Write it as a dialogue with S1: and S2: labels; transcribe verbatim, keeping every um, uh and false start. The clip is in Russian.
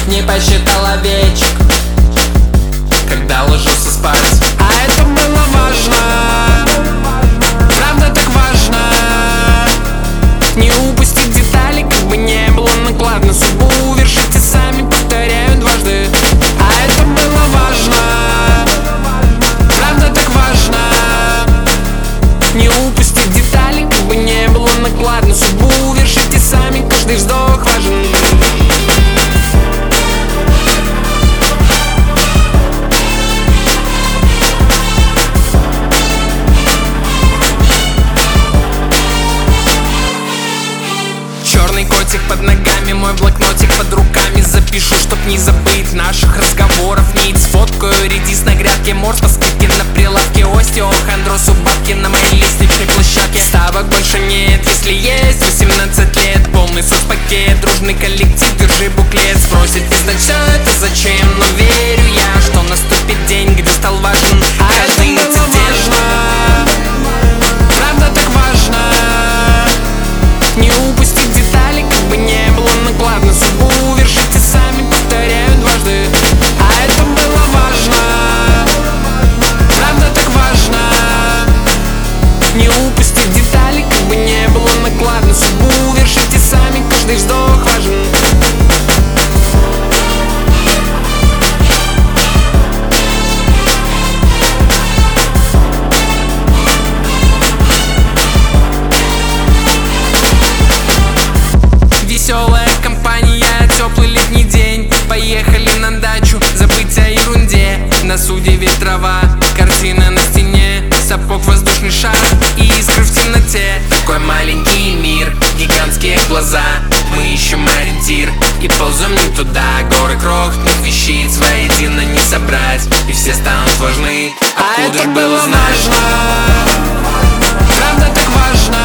S1: не посчитал овечек, когда ложился спать. А это было важно, правда так важно, не упустить детали, как бы не было накладно. Судьбу вершите сами, повторяю дважды. А это было важно, правда так важно, не упустить детали, как бы не было накладно. Судьбу вершите сами, каждый вздох важен. Черный котик под ногами, мой блокнотик под руками. Запишу, чтоб не забыть наших разговоров. Нить сфоткаю, редис на грядке, морс по скидке на прилавке. Остеохондроз у бабки на моей лестничной площадке. Ставок больше нет, если есть восемнадцать лет. Полный соцпакет, дружный коллектив, держи буклет. Спросит, не знать все это зачем, но верю я, что наступит день, где стал важен каждый инцидент. Правда так важно, не упустить детали, как бы не было накладно. Судьбу вершите сами, повторяю дважды. А это было важно, правда так важно, не упустить детали, как бы не было накладно. Судьбу вершите сами, каждый вздох важен. Веселая компания, теплый летний день. Поехали на дачу, забыть о ерунде. На суде ведь трава, картина на стене, сапог, воздушный шар и искры в темноте. Такой маленький мир, гигантские глаза. Мы ищем ориентир и ползем не туда. Горы крохотных вещиц воедино не собрать, и все станут важны. Откуда ж было знать? Правда так важно,